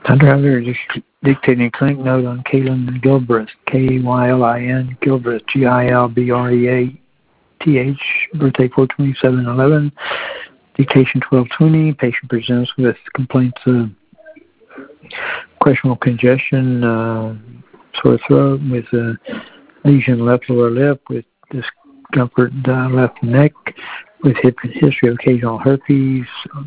Dr. Halbiter is dictating a clinic note on Kaylin Gilbreth, K-Y-L-I-N, Gilbreth, G-I-L-B-R-E-A-T-H, birthday 4/27/11, dictation 1220. Patient presents with complaints of questionable congestion, sore throat, with a lesion left lower lip, with discomfort left neck, with history of occasional herpes,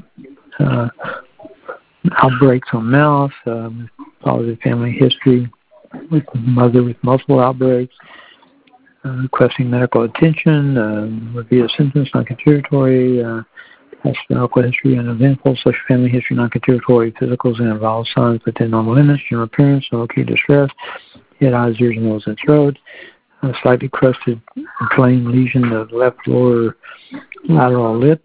outbreaks on mouth, positive family history, with mother with multiple outbreaks, requesting medical attention, review of symptoms, non-contributory, has medical history, uneventful, social family history, non-contributory, physicals and involved signs within normal limits, general appearance, no acute distress, head, eyes, ears, nose, and throat, a slightly crusted, inflamed lesion of left lower lateral lip,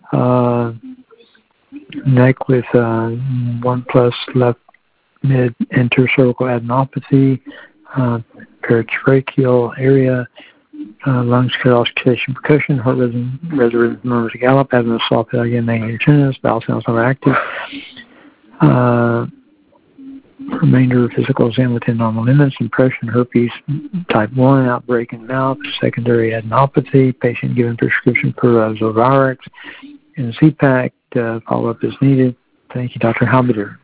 neck with 1+ left mid intercervical adenopathy, paratracheal area, lungs, auscultation, percussion, heart rhythm, murmurs, gallop, abdomen, soft, again, negative tinnitus, bowel sounds not active. Remainder of physical exam within normal limits, impression, herpes type 1, outbreak in mouth, secondary adenopathy, patient given prescription for Zovirax and Z-Pack. Follow-up is needed. Thank you, Dr. Halbiter.